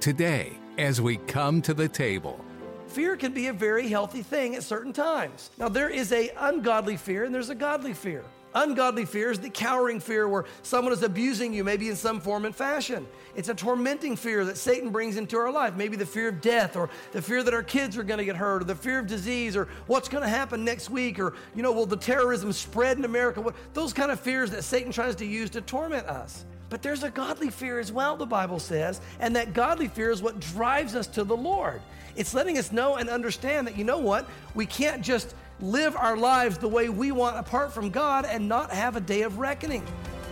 today as we come to the table. Fear can be a very healthy thing at certain times. Now, there is an ungodly fear and there's a godly fear. Ungodly fear is the cowering fear where someone is abusing you, maybe in some form and fashion. It's a tormenting fear that Satan brings into our life, maybe the fear of death or the fear that our kids are going to get hurt or the fear of disease or what's going to happen next week or, will the terrorism spread in America? Those kind of fears that Satan tries to use to torment us. But there's a godly fear as well, the Bible says, and that godly fear is what drives us to the Lord. It's letting us know and understand that, we can't just live our lives the way we want apart from God and not have a day of reckoning.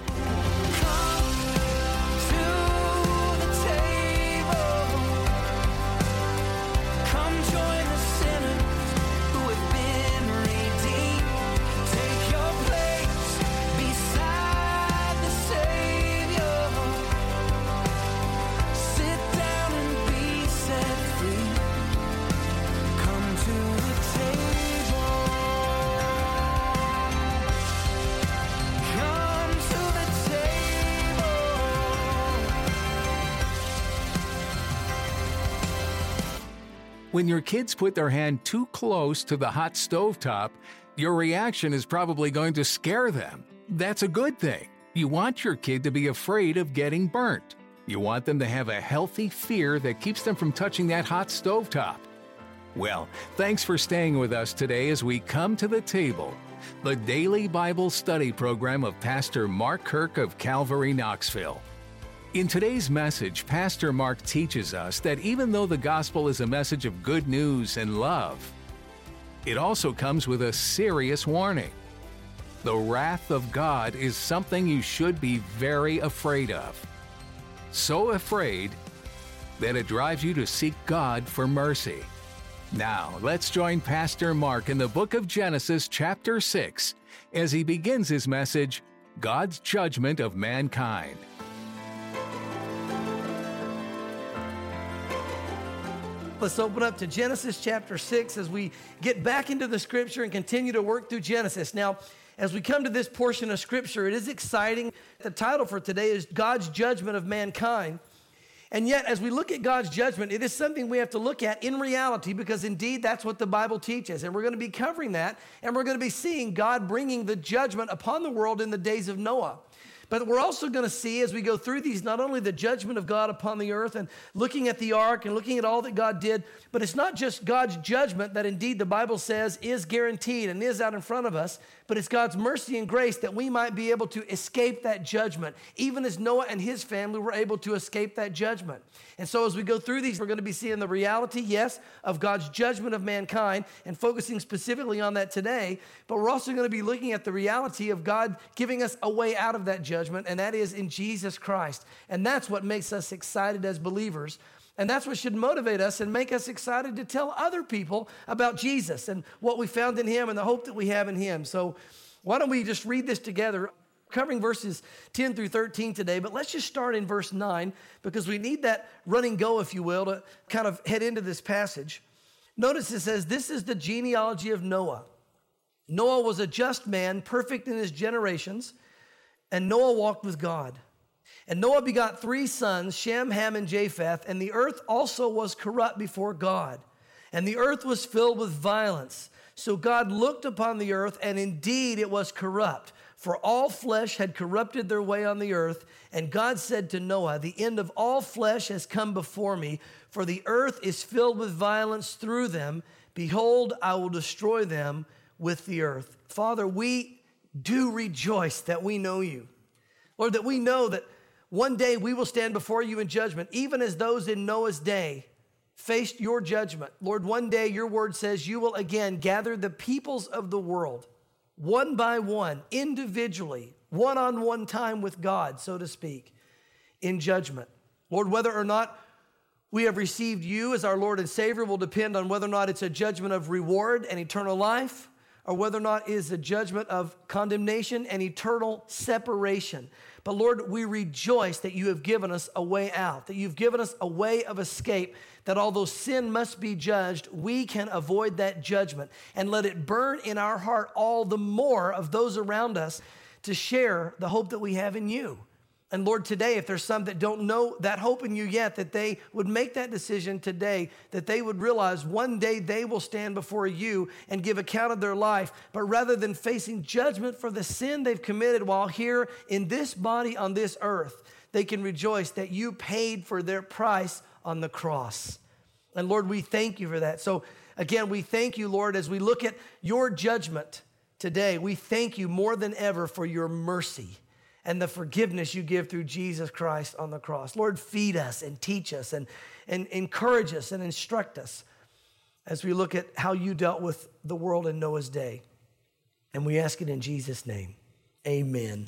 When your kids put their hand too close to the hot stovetop, your reaction is probably going to scare them. That's a good thing. You want your kid to be afraid of getting burnt. You want them to have a healthy fear that keeps them from touching that hot stovetop. Well, thanks for staying with us today as we come to the table, the daily Bible study program of Pastor Mark Kirk of Calvary, Knoxville. In today's message, Pastor Mark teaches us that even though the gospel is a message of good news and love, it also comes with a serious warning. The wrath of God is something you should be very afraid of. So afraid that it drives you to seek God for mercy. Now, let's join Pastor Mark in the book of Genesis, chapter 6, as he begins his message, God's Judgment of Mankind. Let's open up to Genesis chapter 6 as we get back into the scripture and continue to work through Genesis. Now, as we come to this portion of scripture, it is exciting. The title for today is God's Judgment of Mankind. And yet, as we look at God's judgment, it is something we have to look at in reality because indeed that's what the Bible teaches. And we're going to be covering that, and we're going to be seeing God bringing the judgment upon the world in the days of Noah. But we're also going to see as we go through these, not only the judgment of God upon the earth and looking at the ark and looking at all that God did, but it's not just God's judgment that indeed the Bible says is guaranteed and is out in front of us, but it's God's mercy and grace that we might be able to escape that judgment, even as Noah and his family were able to escape that judgment. And so as we go through these, we're going to be seeing the reality, yes, of God's judgment of mankind and focusing specifically on that today, but we're also going to be looking at the reality of God giving us a way out of that judgment, and that is in Jesus Christ. And that's what makes us excited as believers. And that's what should motivate us and make us excited to tell other people about Jesus and what we found in him and the hope that we have in him. So why don't we just read this together, covering verses 10 through 13 today, but let's just start in verse 9 because we need that running go, if you will, to kind of head into this passage. Notice it says, this is the genealogy of Noah. Noah was a just man, perfect in his generations, and Noah walked with God. And Noah begot 3 sons, Shem, Ham, and Japheth, and the earth also was corrupt before God. And the earth was filled with violence. So God looked upon the earth, and indeed it was corrupt, for all flesh had corrupted their way on the earth. And God said to Noah, the end of all flesh has come before me, for the earth is filled with violence through them. Behold, I will destroy them with the earth. Father, we do rejoice that we know you. Lord, that we know that one day we will stand before you in judgment, even as those in Noah's day faced your judgment. Lord, one day your word says you will again gather the peoples of the world, one by one, individually, one-on-one time with God, so to speak, in judgment. Lord, whether or not we have received you as our Lord and Savior will depend on whether or not it's a judgment of reward and eternal life, or whether or not it is a judgment of condemnation and eternal separation. But Lord, we rejoice that you have given us a way out, that you've given us a way of escape, that although sin must be judged, we can avoid that judgment and let it burn in our heart all the more of those around us to share the hope that we have in you. And Lord, today, if there's some that don't know that hope in you yet, that they would make that decision today, that they would realize one day they will stand before you and give account of their life. But rather than facing judgment for the sin they've committed while here in this body on this earth, they can rejoice that you paid for their price on the cross. And Lord, we thank you for that. So again, we thank you, Lord, as we look at your judgment today. We thank you more than ever for your mercy and the forgiveness you give through Jesus Christ on the cross. Lord, feed us and teach us and encourage us and instruct us as we look at how you dealt with the world in Noah's day. And we ask it in Jesus' name. Amen.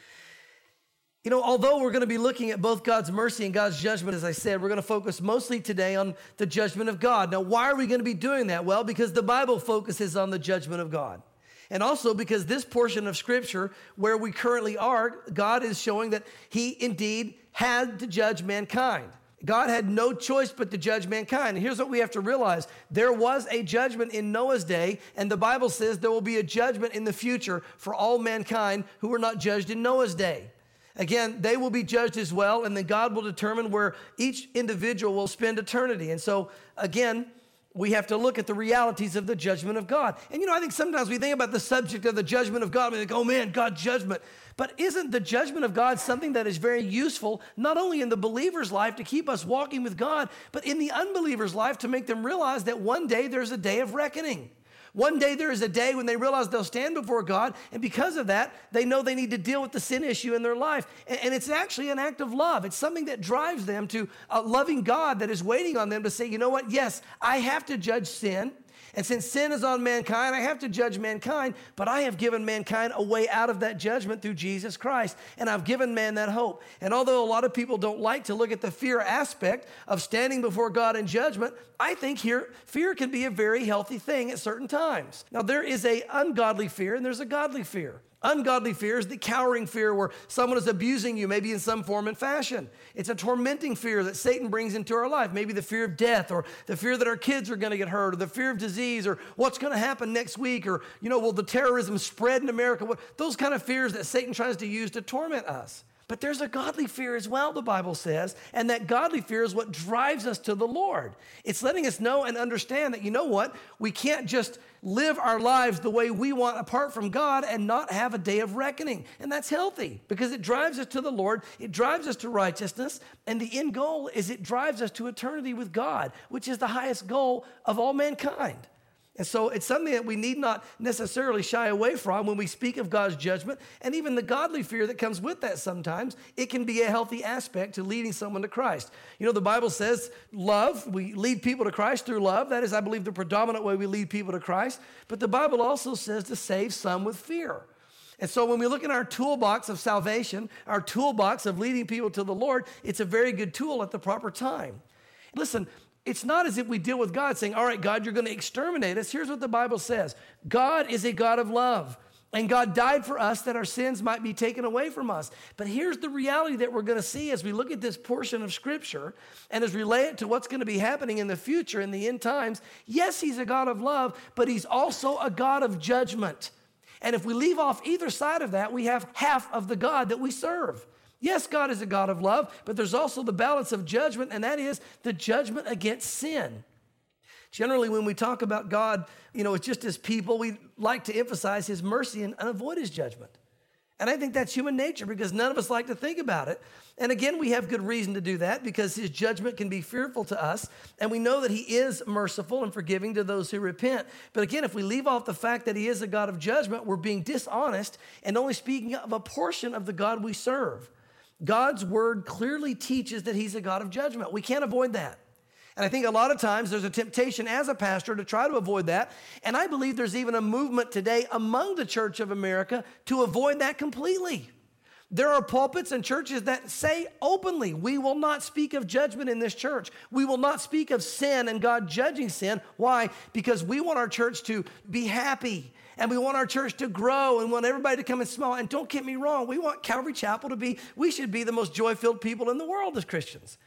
You know, although we're going to be looking at both God's mercy and God's judgment, as I said, we're going to focus mostly today on the judgment of God. Now, why are we going to be doing that? Well, because the Bible focuses on the judgment of God. And also because this portion of Scripture, where we currently are, God is showing that he indeed had to judge mankind. God had no choice but to judge mankind. And here's what we have to realize. There was a judgment in Noah's day, and the Bible says there will be a judgment in the future for all mankind who were not judged in Noah's day. Again, they will be judged as well, and then God will determine where each individual will spend eternity. And so, again, we have to look at the realities of the judgment of God. And you know, I think sometimes we think about the subject of the judgment of God, and we think, oh man, God's judgment. But isn't the judgment of God something that is very useful, not only in the believer's life to keep us walking with God, but in the unbeliever's life to make them realize that one day there's a day of reckoning. One day there is a day when they realize they'll stand before God, and because of that, they know they need to deal with the sin issue in their life. And it's actually an act of love. It's something that drives them to a loving God that is waiting on them to say, you know what, yes, I have to judge sin. And since sin is on mankind, I have to judge mankind, but I have given mankind a way out of that judgment through Jesus Christ, and I've given man that hope. And although a lot of people don't like to look at the fear aspect of standing before God in judgment, I think here fear can be a very healthy thing at certain times. Now, there is an ungodly fear, and there's a godly fear. Ungodly fear is the cowering fear where someone is abusing you, maybe in some form and fashion. It's a tormenting fear that Satan brings into our life, maybe the fear of death or the fear that our kids are going to get hurt or the fear of disease or what's going to happen next week or, you know, will the terrorism spread in America? Those kind of fears that Satan tries to use to torment us. But there's a godly fear as well, the Bible says, and that godly fear is what drives us to the Lord. It's letting us know and understand that, you know what, we can't just live our lives the way we want apart from God and not have a day of reckoning. And that's healthy because it drives us to the Lord, it drives us to righteousness, and the end goal is it drives us to eternity with God, which is the highest goal of all mankind. And so it's something that we need not necessarily shy away from when we speak of God's judgment, and even the godly fear that comes with that sometimes. It can be a healthy aspect to leading someone to Christ. You know, the Bible says love, we lead people to Christ through love. That is, I believe, the predominant way we lead people to Christ. But the Bible also says to save some with fear. And so when we look at our toolbox of salvation, our toolbox of leading people to the Lord, it's a very good tool at the proper time. Listen, it's not as if we deal with God saying, all right, God, you're going to exterminate us. Here's what the Bible says. God is a God of love, and God died for us that our sins might be taken away from us. But here's the reality that we're going to see as we look at this portion of Scripture and as relate it to what's going to be happening in the future, in the end times. Yes, he's a God of love, but he's also a God of judgment. And if we leave off either side of that, we have half of the God that we serve. Yes, God is a God of love, but there's also the balance of judgment, and that is the judgment against sin. Generally, when we talk about God, you know, it's just as people, we like to emphasize his mercy and avoid his judgment. And I think that's human nature because none of us like to think about it. And again, we have good reason to do that because his judgment can be fearful to us. And we know that he is merciful and forgiving to those who repent. But again, if we leave off the fact that he is a God of judgment, we're being dishonest and only speaking of a portion of the God we serve. God's word clearly teaches that he's a God of judgment. We can't avoid that. And I think a lot of times there's a temptation as a pastor to try to avoid that. And I believe there's even a movement today among the Church of America to avoid that completely. There are pulpits and churches that say openly, we will not speak of judgment in this church. We will not speak of sin and God judging sin. Why? Because we want our church to be happy. And we want our church to grow and want everybody to come and smile. And don't get me wrong, we want Calvary Chapel we should be the most joy-filled people in the world as Christians.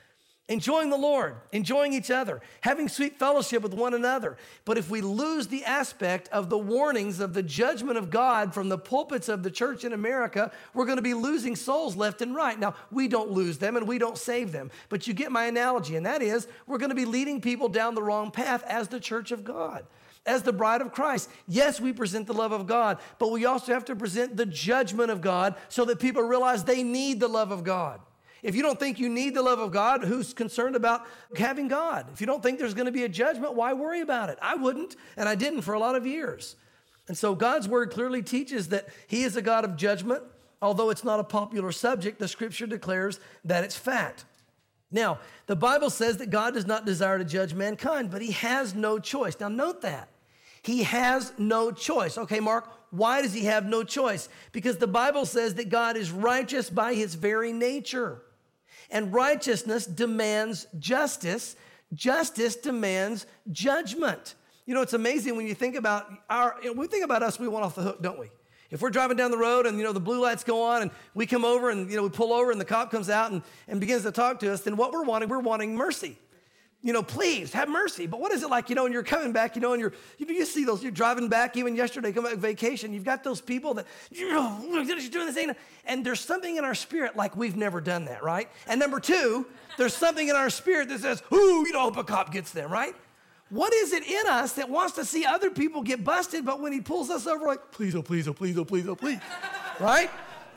enjoying the Lord, enjoying each other, having sweet fellowship with one another. But if we lose the aspect of the warnings of the judgment of God from the pulpits of the church in America, we're going to be losing souls left and right. Now, we don't lose them and we don't save them, but you get my analogy, and that is we're going to be leading people down the wrong path as the church of God. As the bride of Christ. Yes, we present the love of God, but we also have to present the judgment of God so that people realize they need the love of God. If you don't think you need the love of God, who's concerned about having God? If you don't think there's going to be a judgment, why worry about it? I wouldn't, and I didn't for a lot of years. And so God's word clearly teaches that he is a God of judgment. Although it's not a popular subject, the scripture declares that it's fact. Now, the Bible says that God does not desire to judge mankind, but he has no choice. Now, note that. He has no choice. Okay, Mark, why does he have no choice? Because the Bible says that God is righteous by his very nature. And righteousness demands justice. Justice demands judgment. You know, it's amazing when you think about we think about us, we want off the hook, don't we? If we're driving down the road and, the blue lights go on and we come over and, we pull over and the cop comes out and begins to talk to us, then what we're wanting mercy. Please have mercy. But what is it like, when you're coming back, and you see those, you're driving back, even yesterday, come back vacation, you've got those people that, you're doing this thing. And there's something in our spirit like we've never done that, right? And number two, there's something in our spirit that says, hope a cop gets them, right? What is it in us that wants to see other people get busted, but when he pulls us over, like, please, oh, please, oh, please, oh, please, oh, please, right?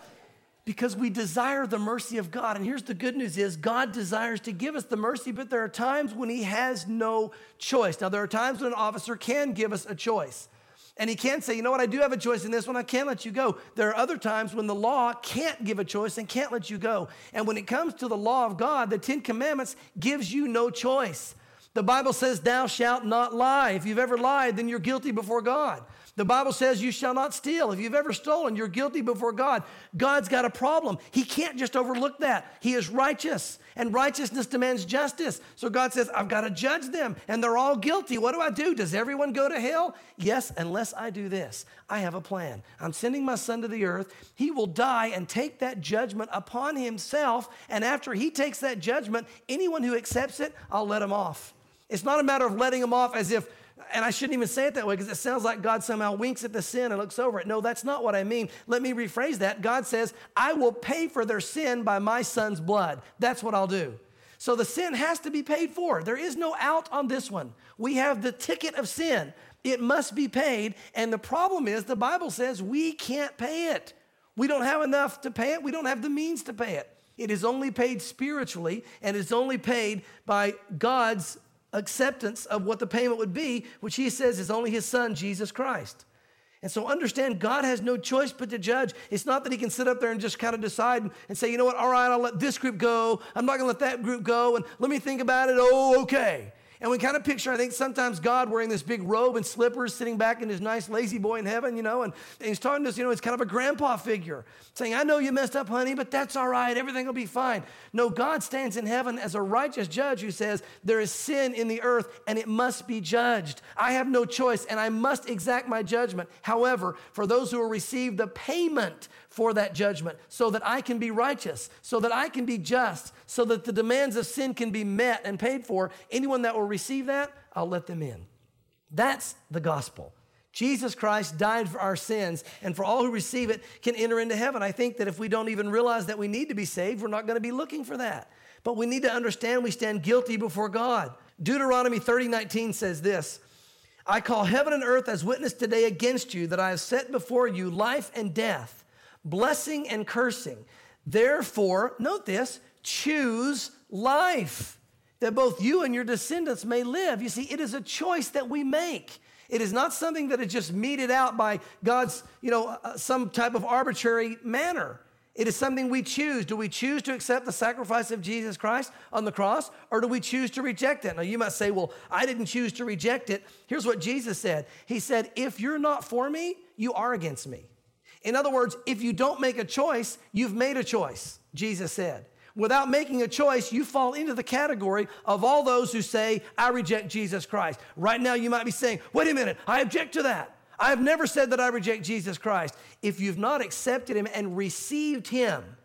Because we desire the mercy of God. And here's the good news is God desires to give us the mercy, but there are times when he has no choice. Now, there are times when an officer can give us a choice. And he can say, I do have a choice in this one. I can't let you go. There are other times when the law can't give a choice and can't let you go. And when it comes to the law of God, the 10 Commandments gives you no choice. The Bible says, thou shalt not lie. If you've ever lied, then you're guilty before God. The Bible says you shall not steal. If you've ever stolen, you're guilty before God. God's got a problem. He can't just overlook that. He is righteous, and righteousness demands justice. So God says, I've got to judge them, and they're all guilty. What do I do? Does everyone go to hell? Yes, unless I do this. I have a plan. I'm sending my son to the earth. He will die and take that judgment upon himself, and after he takes that judgment, anyone who accepts it, I'll let him off. It's not a matter of letting him off as if, and I shouldn't even say it that way because it sounds like God somehow winks at the sin and looks over it. No, that's not what I mean. Let me rephrase that. God says, I will pay for their sin by my son's blood. That's what I'll do. So the sin has to be paid for. There is no out on this one. We have the ticket of sin. It must be paid. And the problem is the Bible says we can't pay it. We don't have enough to pay it. We don't have the means to pay it. It is only paid spiritually, and it's only paid by God's acceptance of what the payment would be, which he says is only his son, Jesus Christ. And so understand, God has no choice but to judge. It's not that he can sit up there and just kind of decide and say, you know what, all right, I'll let this group go. I'm not going to let that group go, and let me think about it. Oh, okay. And we kind of picture, I think, sometimes God wearing this big robe and slippers, sitting back in his nice lazy boy in heaven, and he's talking to us, it's kind of a grandpa figure, saying, I know you messed up, honey, but that's all right. Everything will be fine. No, God stands in heaven as a righteous judge who says, there is sin in the earth and it must be judged. I have no choice and I must exact my judgment. However, for those who will receive the payment for that judgment, so that I can be righteous, so that I can be just, so that the demands of sin can be met and paid for, anyone that will receive that, I'll let them in. That's the gospel. Jesus Christ died for our sins, and for all who receive it can enter into heaven. I think that if we don't even realize that we need to be saved, we're not going to be looking for that. But we need to understand we stand guilty before God. Deuteronomy 30:19 says this, I call heaven and earth as witness today against you that I have set before you life and death, blessing and cursing. Therefore, note this, choose life, that both you and your descendants may live. You see, it is a choice that we make. It is not something that is just meted out by God's, some type of arbitrary manner. It is something we choose. Do we choose to accept the sacrifice of Jesus Christ on the cross, or do we choose to reject it? Now, you might say, well, I didn't choose to reject it. Here's what Jesus said. He said, if you're not for me, you are against me. In other words, if you don't make a choice, you've made a choice, Jesus said. Without making a choice, you fall into the category of all those who say, I reject Jesus Christ. Right now, you might be saying, wait a minute, I object to that. I have never said that I reject Jesus Christ. If you've not accepted him and received him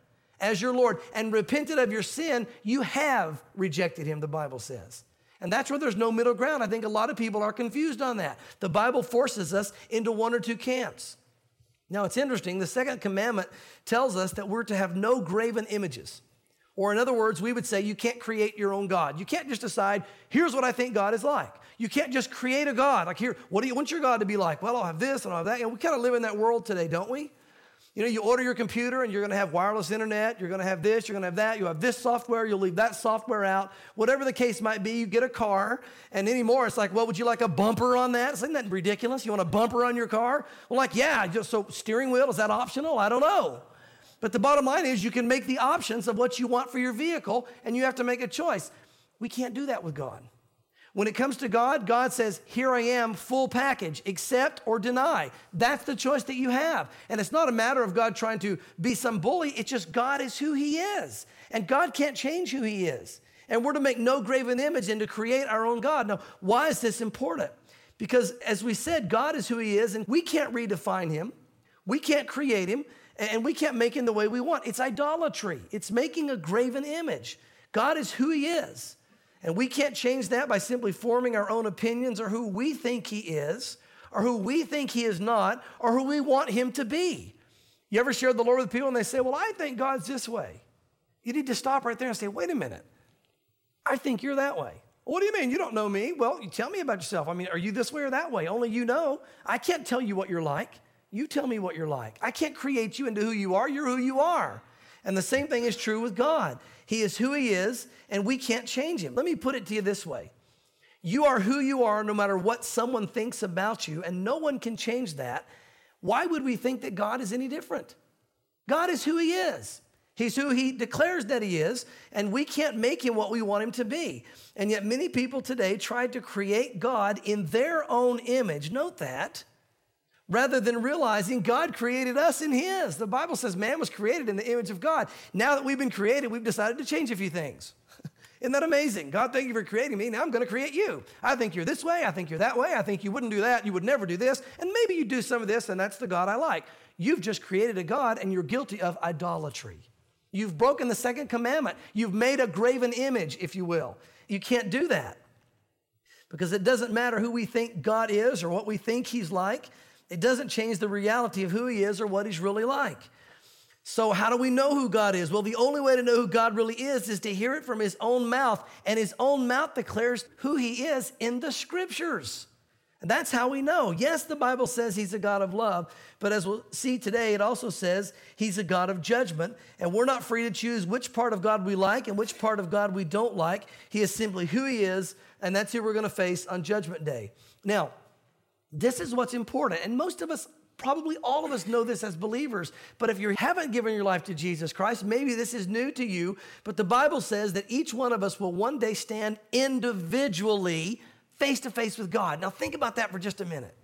as your Lord and repented of your sin, you have rejected him, the Bible says. And that's where there's no middle ground. I think a lot of people are confused on that. The Bible forces us into one or two camps. Now, it's interesting. The second commandment tells us that we're to have no graven images. Or in other words, we would say you can't create your own God. You can't just decide, here's what I think God is like. You can't just create a God. Like, here, what do you want your God to be like? Well, I'll have this and I'll have that. And we kind of live in that world today, don't we? You know, you order your computer and you're going to have wireless internet. You're going to have this, you're going to have that. You have this software, you'll leave that software out. Whatever the case might be, you get a car. And anymore, it's like, well, would you like a bumper on that? Isn't that ridiculous? You want a bumper on your car? Well, like, yeah, just so steering wheel, is that optional? I don't know. But the bottom line is you can make the options of what you want for your vehicle, and you have to make a choice. We can't do that with God. When it comes to God, God says, here I am, full package, accept or deny. That's the choice that you have. And it's not a matter of God trying to be some bully. It's just God is who he is. And God can't change who he is. And we're to make no graven image and to create our own God. Now, why is this important? Because as we said, God is who he is, and we can't redefine him. We can't create him. And we can't make him the way we want. It's idolatry. It's making a graven image. God is who he is. And we can't change that by simply forming our own opinions or who we think he is or who we think he is not or who we want him to be. You ever share the Lord with people and they say, well, I think God's this way. You need to stop right there and say, wait a minute. I think you're that way. What do you mean? You don't know me. Well, you tell me about yourself. I mean, are you this way or that way? Only you know. I can't tell you what you're like. You tell me what you're like. I can't create you into who you are. You're who you are. And the same thing is true with God. He is who he is, and we can't change him. Let me put it to you this way. You are who you are no matter what someone thinks about you, and no one can change that. Why would we think that God is any different? God is who he is. He's who he declares that he is, and we can't make him what we want him to be. And yet many people today try to create God in their own image. Note that. Rather than realizing God created us in his. The Bible says man was created in the image of God. Now that we've been created, we've decided to change a few things. Isn't that amazing? God, thank you for creating me. Now I'm going to create you. I think you're this way. I think you're that way. I think you wouldn't do that. You would never do this. And maybe you do some of this, and that's the God I like. You've just created a God, and you're guilty of idolatry. You've broken the second commandment. You've made a graven image, if you will. You can't do that because it doesn't matter who we think God is or what we think he's like. It doesn't change the reality of who he is or what he's really like. So how do we know who God is? Well, the only way to know who God really is to hear it from his own mouth. And his own mouth declares who he is in the scriptures. And that's how we know. Yes, the Bible says he's a God of love, but as we'll see today, it also says he's a God of judgment. And we're not free to choose which part of God we like and which part of God we don't like. He is simply who he is, and that's who we're going to face on Judgment Day. Now, this is what's important. And most of us, probably all of us know this as believers. But if you haven't given your life to Jesus Christ, maybe this is new to you. But the Bible says that each one of us will one day stand individually face to face with God. Now think about that for just a minute.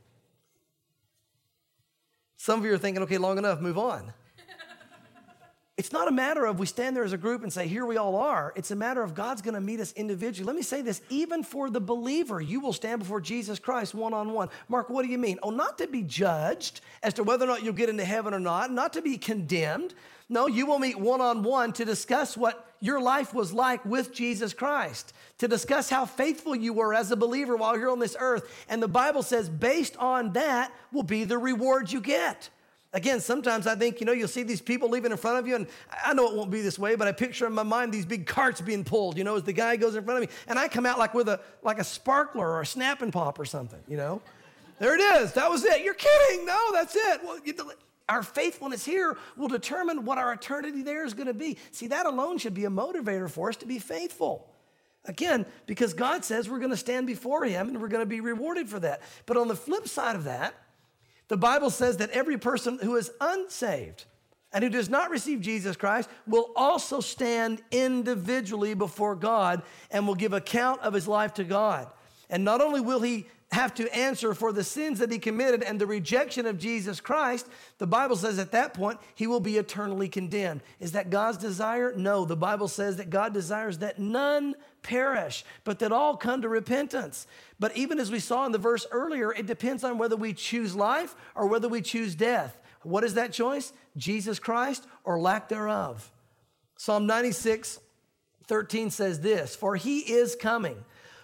Some of you are thinking, okay, long enough, move on. It's not a matter of we stand there as a group and say, here we all are. It's a matter of God's going to meet us individually. Let me say this, even for the believer, you will stand before Jesus Christ one-on-one. Mark, what do you mean? Oh, not to be judged as to whether or not you'll get into heaven or not to be condemned. No, you will meet one-on-one to discuss what your life was like with Jesus Christ, to discuss how faithful you were as a believer while you're on this earth. And the Bible says based on that will be the reward you get. Again, sometimes I think, you'll see these people leaving in front of you, and I know it won't be this way, but I picture in my mind these big carts being pulled, as the guy goes in front of me, and I come out like with a sparkler or a snap and pop or something, There it is. That was it. You're kidding. No, that's it. Well, our faithfulness here will determine what our eternity there is going to be. See, that alone should be a motivator for us to be faithful. Again, because God says we're going to stand before him, and we're going to be rewarded for that. But on the flip side of that, the Bible says that every person who is unsaved and who does not receive Jesus Christ will also stand individually before God and will give account of his life to God. And not only will he have to answer for the sins that he committed and the rejection of Jesus Christ, the Bible says at that point, he will be eternally condemned. Is that God's desire? No, the Bible says that God desires that none perish, but that all come to repentance. But even as we saw in the verse earlier, it depends on whether we choose life or whether we choose death. What is that choice? Jesus Christ or lack thereof. Psalm 96:13 says this, for he is coming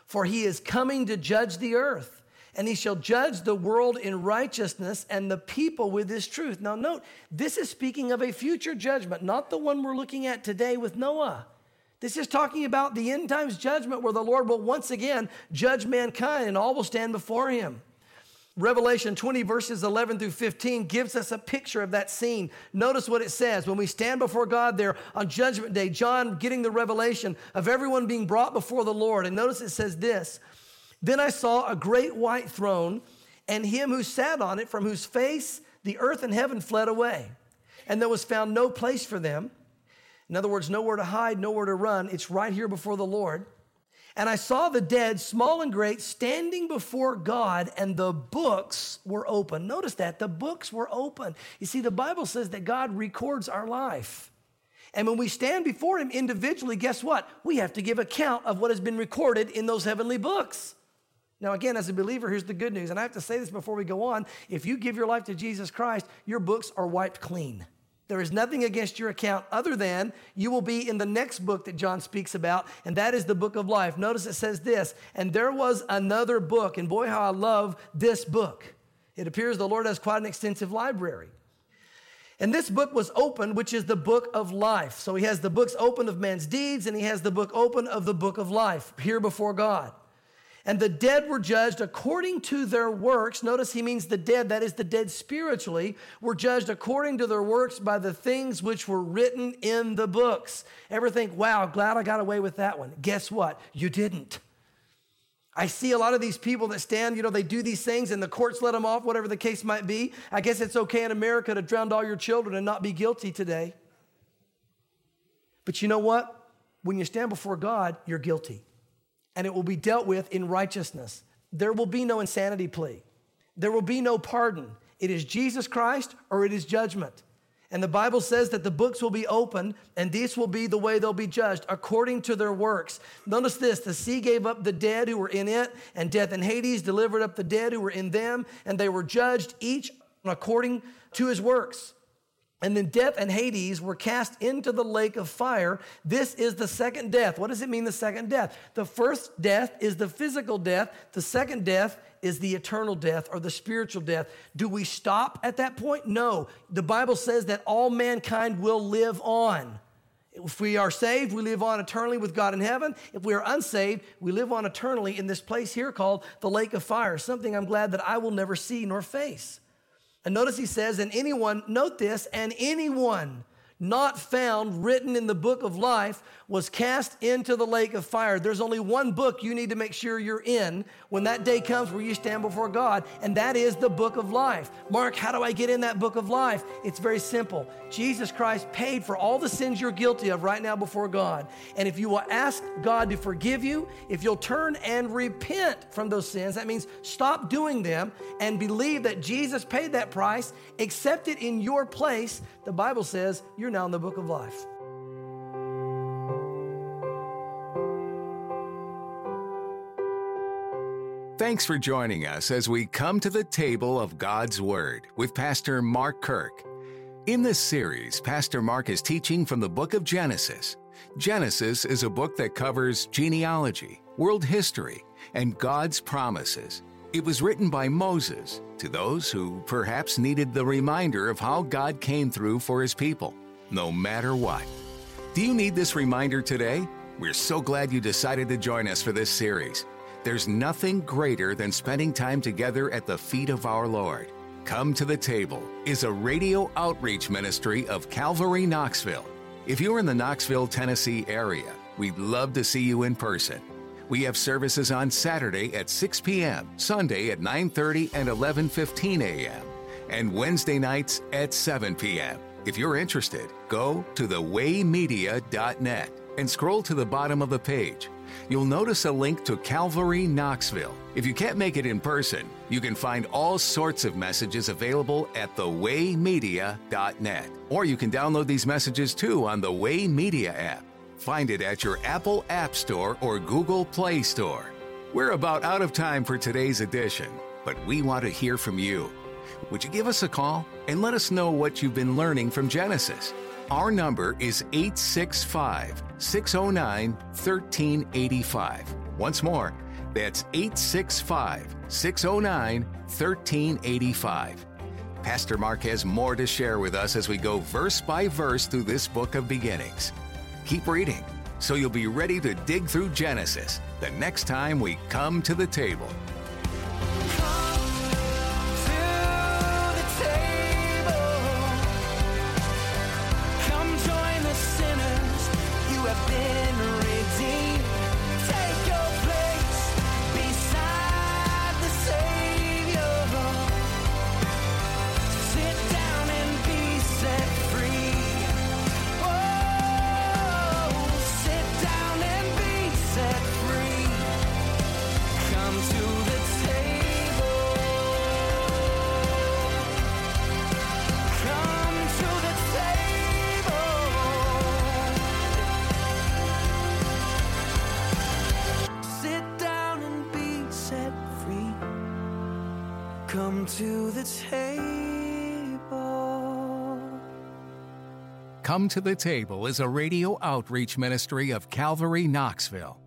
to judge the earth, and he shall judge the world in righteousness and the people with his truth. Now note, this is speaking of a future judgment, not the one we're looking at today with Noah. This is talking about the end times judgment where the Lord will once again judge mankind and all will stand before him. Revelation 20 verses 11 through 15 gives us a picture of that scene. Notice what it says. When we stand before God there on Judgment Day, John getting the revelation of everyone being brought before the Lord. And notice it says this, then I saw a great white throne and him who sat on it, from whose face the earth and heaven fled away. And there was found no place for them. In other words, nowhere to hide, nowhere to run. It's right here before the Lord. And I saw the dead, small and great, standing before God, and the books were open. Notice that, the books were open. You see, the Bible says that God records our life. And when we stand before him individually, guess what? We have to give account of what has been recorded in those heavenly books. Now, again, as a believer, here's the good news. And I have to say this before we go on. If you give your life to Jesus Christ, your books are wiped clean. There is nothing against your account other than you will be in the next book that John speaks about, and that is the book of life. Notice it says this, and there was another book, and boy, how I love this book. It appears the Lord has quite an extensive library. And this book was opened, which is the book of life. So he has the books open of man's deeds, and he has the book open of the book of life here before God. And the dead were judged according to their works. Notice he means the dead, that is the dead spiritually, were judged according to their works by the things which were written in the books. Ever think, wow, glad I got away with that one. Guess what? You didn't. I see a lot of these people that stand, they do these things and the courts let them off, whatever the case might be. I guess it's okay in America to drown all your children and not be guilty today. But you know what? When you stand before God, you're guilty. And it will be dealt with in righteousness. There will be no insanity plea. There will be no pardon. It is Jesus Christ or it is judgment. And the Bible says that the books will be opened, and this will be the way they'll be judged, according to their works. Notice this, the sea gave up the dead who were in it, and death and Hades delivered up the dead who were in them, and they were judged each according to his works. And then death and Hades were cast into the lake of fire. This is the second death. What does it mean, the second death? The first death is the physical death. The second death is the eternal death or the spiritual death. Do we stop at that point? No. The Bible says that all mankind will live on. If we are saved, we live on eternally with God in heaven. If we are unsaved, we live on eternally in this place here called the lake of fire, something I'm glad that I will never see nor face. And notice he says, and anyone, note this, and anyone not found written in the book of life was cast into the lake of fire. There's only one book you need to make sure you're in when that day comes where you stand before God, and that is the book of life. Mark, how do I get in that book of life? It's very simple. Jesus Christ paid for all the sins you're guilty of right now before God. And if you will ask God to forgive you, if you'll turn and repent from those sins, that means stop doing them and believe that Jesus paid that price, accept it in your place, the Bible says you're now in the book of life. Thanks for joining us as we come to the table of God's Word with Pastor Mark Kirk. In this series, Pastor Mark is teaching from the book of Genesis. Genesis is a book that covers genealogy, world history, and God's promises. It was written by Moses to those who perhaps needed the reminder of how God came through for his people, no matter what. Do you need this reminder today? We're so glad you decided to join us for this series. There's nothing greater than spending time together at the feet of our Lord. Come to the Table is a radio outreach ministry of Calvary Knoxville. If you're in the Knoxville, Tennessee area, we'd love to see you in person. We have services on Saturday at 6 p.m., Sunday at 9:30 and 11:15 a.m., and Wednesday nights at 7 p.m. If you're interested, go to thewaymedia.net and scroll to the bottom of the page. You'll notice a link to Calvary Knoxville. If you can't make it in person, you can find all sorts of messages available at thewaymedia.net. Or you can download these messages too on the Way Media app. Find it at your Apple App Store or Google Play Store. We're about out of time for today's edition, but we want to hear from you. Would you give us a call and let us know what you've been learning from Genesis? Our number is 865-609-1385. Once more, that's 865-609-1385. Pastor Mark has more to share with us as we go verse by verse through this book of beginnings. Keep reading, so you'll be ready to dig through Genesis the next time we come to the table. Come to the table. Come to the Table is a radio outreach ministry of Calvary Knoxville.